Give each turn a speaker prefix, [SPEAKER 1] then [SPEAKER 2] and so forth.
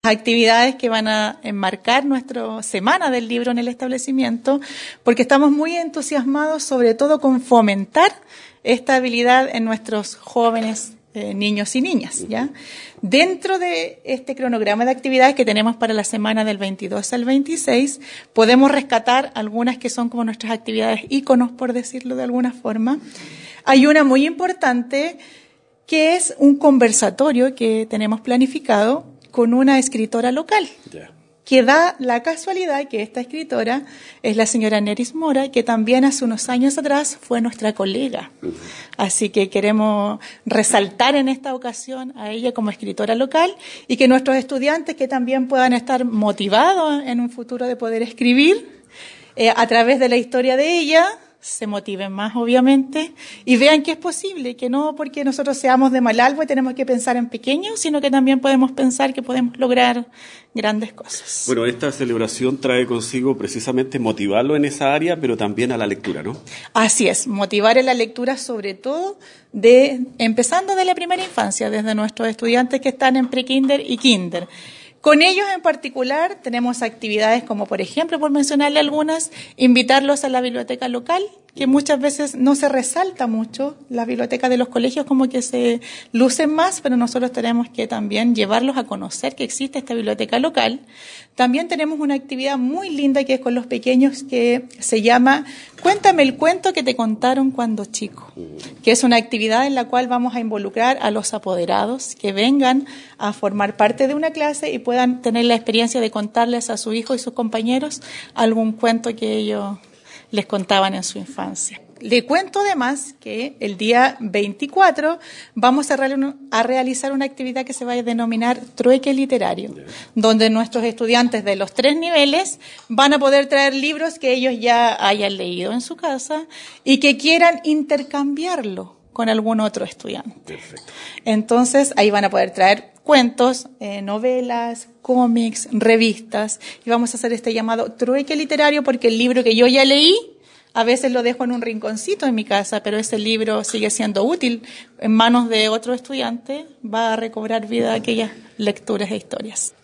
[SPEAKER 1] actividades que van a enmarcar nuestra semana del libro en el establecimiento, porque estamos muy entusiasmados sobre todo con fomentar esta habilidad en nuestros jóvenes niños y niñas, ¿ya? Dentro de este cronograma de actividades que tenemos para la semana del 22 al 26, podemos rescatar algunas que son como nuestras actividades íconos, por decirlo de alguna forma. Hay una muy importante que es un conversatorio que tenemos planificado con una escritora local. Yeah. Que da la casualidad que esta escritora es la señora Neris Mora, que también hace unos años atrás fue nuestra colega. Así que queremos resaltar en esta ocasión a ella como escritora local y que nuestros estudiantes que también puedan estar motivados en un futuro de poder escribir a través de la historia de ella, se motiven más, obviamente, y vean que es posible, que no porque nosotros seamos de Malalbo y tenemos que pensar en pequeño, sino que también podemos pensar que podemos lograr grandes cosas.
[SPEAKER 2] Bueno, esta celebración trae consigo precisamente motivarlo en esa área, pero también a la lectura, ¿no?
[SPEAKER 1] Así es, motivar en la lectura sobre todo empezando de la primera infancia, desde nuestros estudiantes que están en pre-kinder y kinder. Con ellos en particular tenemos actividades como, por ejemplo, por mencionarle algunas, invitarlos a la biblioteca local, que muchas veces no se resalta mucho. Las bibliotecas de los colegios como que se lucen más, pero nosotros tenemos que también llevarlos a conocer que existe esta biblioteca local. También tenemos una actividad muy linda que es con los pequeños que se llama Cuéntame el cuento que te contaron cuando chico, que es una actividad en la cual vamos a involucrar a los apoderados que vengan a formar parte de una clase y puedan tener la experiencia de contarles a su hijo y sus compañeros algún cuento que ellos les contaban en su infancia. Le cuento además que el día 24 vamos a realizar una actividad que se va a denominar Trueque Literario, donde nuestros estudiantes de los 3 niveles van a poder traer libros que ellos ya hayan leído en su casa y que quieran intercambiarlo con algún otro estudiante. Perfecto. Entonces ahí van a poder traer cuentos, novelas, cómics, revistas, y vamos a hacer este llamado trueque literario porque el libro que yo ya leí a veces lo dejo en un rinconcito en mi casa, pero ese libro sigue siendo útil en manos de otro estudiante, va a recobrar vida aquellas lecturas e historias.